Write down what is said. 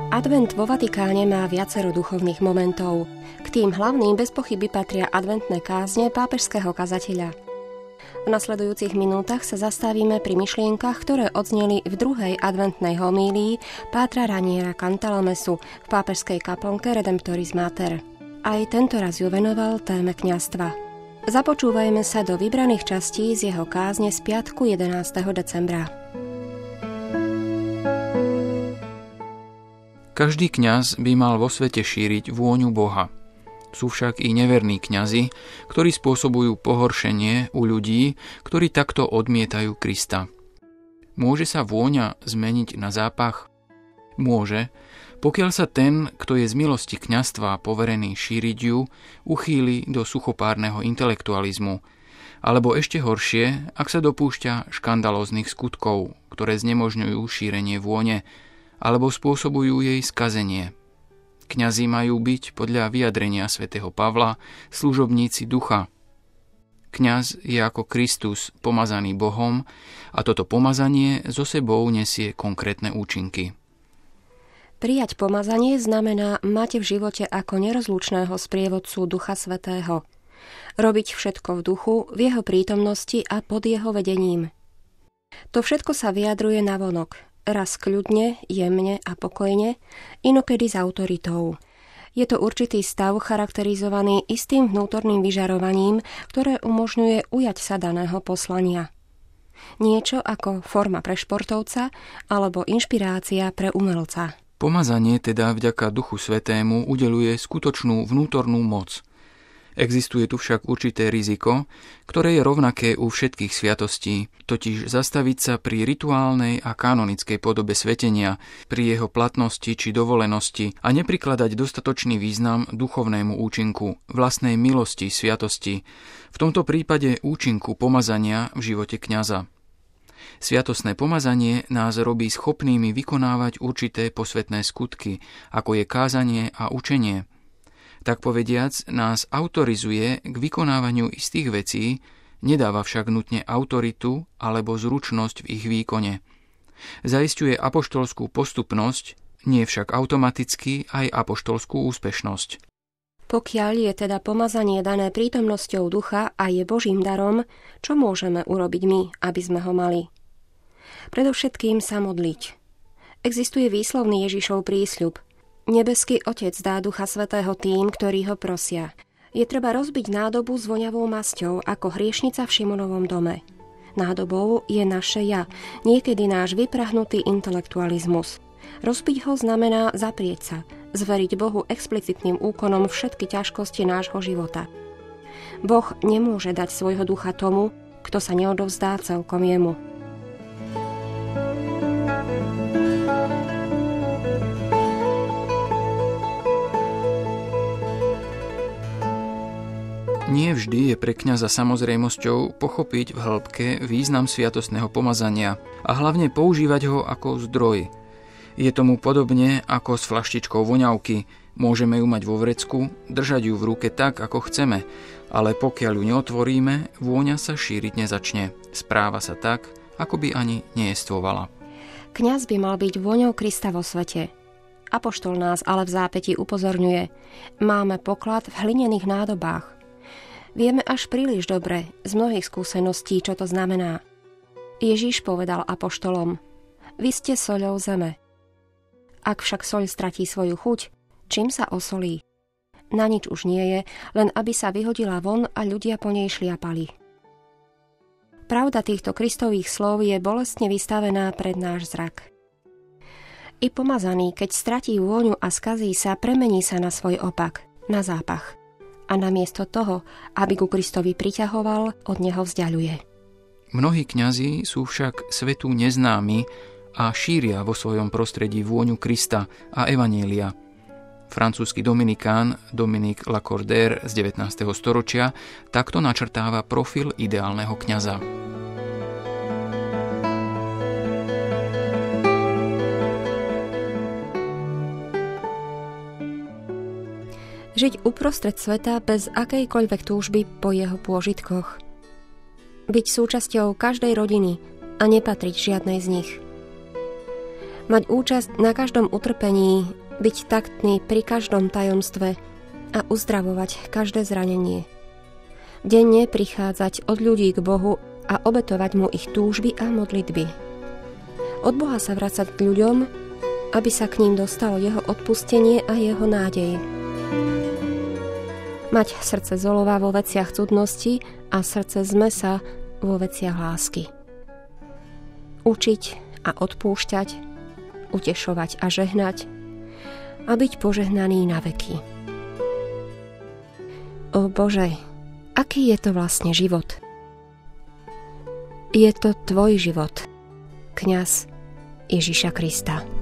Advent vo Vatikáne má viacero duchovných momentov. K tým hlavným bez pochyby patria adventné kázne pápežského kazateľa. V nasledujúcich minútach sa zastavíme pri myšlienkach, ktoré odzneli v druhej adventnej homílii pátra Raniera Cantalamesu v pápežskej kaplnke Redemptoris Mater. Aj tento raz ju venoval téme kňazstva. Započúvajme sa do vybraných častí z jeho kázne z piatku 11. decembra. Každý kňaz by mal vo svete šíriť vôňu Boha. Sú však i neverní kňazi, ktorí spôsobujú pohoršenie u ľudí, ktorí takto odmietajú Krista. Môže sa vôňa zmeniť na zápach? Môže, pokiaľ sa ten, kto je z milosti kňazstva poverený šíriť ju, uchýli do suchopárneho intelektualizmu, alebo ešte horšie, ak sa dopúšťa škandalóznych skutkov, ktoré znemožňujú šírenie vône, alebo spôsobujú jej skazenie. Kňazi majú byť podľa vyjadrenia svätého Pavla služobníci ducha. Kňaz je ako Kristus pomazaný Bohom a toto pomazanie so sebou nesie konkrétne účinky. Prijať pomazanie znamená mať v živote ako nerozlučného sprievodcu Ducha Svätého. Robiť všetko v duchu, v jeho prítomnosti a pod jeho vedením. To všetko sa vyjadruje navonok. Raz kľudne, jemne a pokojne, inokedy s autoritou. Je to určitý stav charakterizovaný istým vnútorným vyžarovaním, ktoré umožňuje ujať sa daného poslania. Niečo ako forma pre športovca alebo inšpirácia pre umelca. Pomazanie teda vďaka Duchu Svätému udeľuje skutočnú vnútornú moc. Existuje tu však určité riziko, ktoré je rovnaké u všetkých sviatostí, totiž zastaviť sa pri rituálnej a kanonickej podobe svetenia, pri jeho platnosti či dovolenosti a neprikladať dostatočný význam duchovnému účinku, vlastnej milosti sviatosti, v tomto prípade účinku pomazania v živote kňaza. Sviatostné pomazanie nás robí schopnými vykonávať určité posvätné skutky, ako je kázanie a učenie. Tak povediac, nás autorizuje k vykonávaniu istých vecí, nedáva však nutne autoritu alebo zručnosť v ich výkone. Zaisťuje apoštolskú postupnosť, nie však automaticky aj apoštolskú úspešnosť. Pokiaľ je teda pomazanie dané prítomnosťou ducha a je Božím darom, čo môžeme urobiť my, aby sme ho mali? Predovšetkým sa modliť. Existuje výslovný Ježišov prísľub. Nebeský Otec dá Ducha Svätého tým, ktorí ho prosia. Je treba rozbiť nádobu s voňavou masťou, ako hriešnica v Šimonovom dome. Nádobou je naše ja, niekedy náš vyprahnutý intelektualizmus. Rozbiť ho znamená zaprieť sa, zveriť Bohu explicitným úkonom všetky ťažkosti nášho života. Boh nemôže dať svojho ducha tomu, kto sa neodovzdá celkom jemu. Nie vždy je pre kňaza samozrejmosťou pochopiť v hĺbke význam sviatostného pomazania a hlavne používať ho ako zdroj. Je tomu podobne ako s fľaštičkou voňavky. Môžeme ju mať vo vrecku, držať ju v ruke tak, ako chceme, ale pokiaľ ju neotvoríme, vôňa sa šíriť nezačne. Správa sa tak, ako by ani neestvovala. Kňaz by mal byť vôňou Krista vo svete. Apoštol nás ale v zápätí upozorňuje. Máme poklad v hlinených nádobách. Vieme až príliš dobre z mnohých skúseností, čo to znamená. Ježiš povedal apoštolom: Vy ste soľou zeme. Ak však soľ stratí svoju chuť, čím sa osolí? Na nič už nie je, len aby sa vyhodila von a ľudia po nej šliapali. Pravda týchto Kristových slov je bolestne vystavená pred náš zrak. I pomazaný, keď stratí vôňu a skazí sa, premení sa na svoj opak, na zápach. A namiesto toho, aby ku Kristovi priťahoval, od neho vzdiaľuje. Mnohí kňazi sú však svetu neznámi a šíria vo svojom prostredí vôňu Krista a evanjelia. Francúzsky dominikán Dominique Lacordaire z 19. storočia takto načrtáva profil ideálneho kňaza. Žiť uprostred sveta bez akejkoľvek túžby po jeho pôžitkoch. Byť súčasťou každej rodiny a nepatriť žiadnej z nich. Mať účasť na každom utrpení, byť taktný pri každom tajomstve a uzdravovať každé zranenie. Denne prichádzať od ľudí k Bohu a obetovať mu ich túžby a modlitby. Od Boha sa vracať k ľuďom, aby sa k ním dostalo jeho odpustenie a jeho nádej. Mať srdce z olova vo veciach cudnosti a srdce z mesa vo veciach lásky. Učiť a odpúšťať, utešovať a žehnať a byť požehnaný na veky. O Bože, aký je to vlastne život? Je to tvoj život, kňaz Ježiša Krista.